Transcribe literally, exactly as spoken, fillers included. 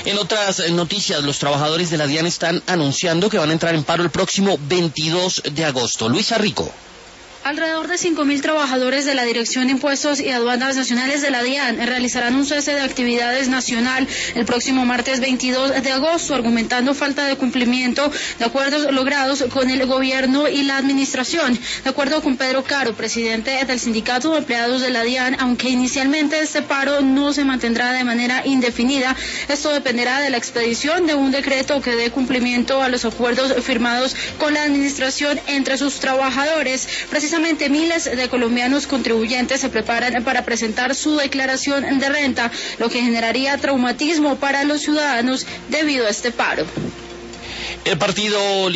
En otras noticias, los trabajadores de la DIAN están anunciando que van a entrar en paro el próximo veintidós de agosto. Luisa Rico. Alrededor de cinco mil trabajadores de la Dirección de Impuestos y Aduanas Nacionales de la DIAN realizarán un cese de actividades nacional el próximo martes veintidós de agosto, argumentando falta de cumplimiento de acuerdos logrados con el gobierno y la administración. De acuerdo con Pedro Caro, presidente del Sindicato de Empleados de la DIAN, aunque inicialmente este paro no se mantendrá de manera indefinida, esto dependerá de la expedición de un decreto que dé cumplimiento a los acuerdos firmados con la administración entre sus trabajadores. Precisamente miles de colombianos contribuyentes se preparan para presentar su declaración de renta, lo que generaría traumatismo para los ciudadanos debido a este paro. El partido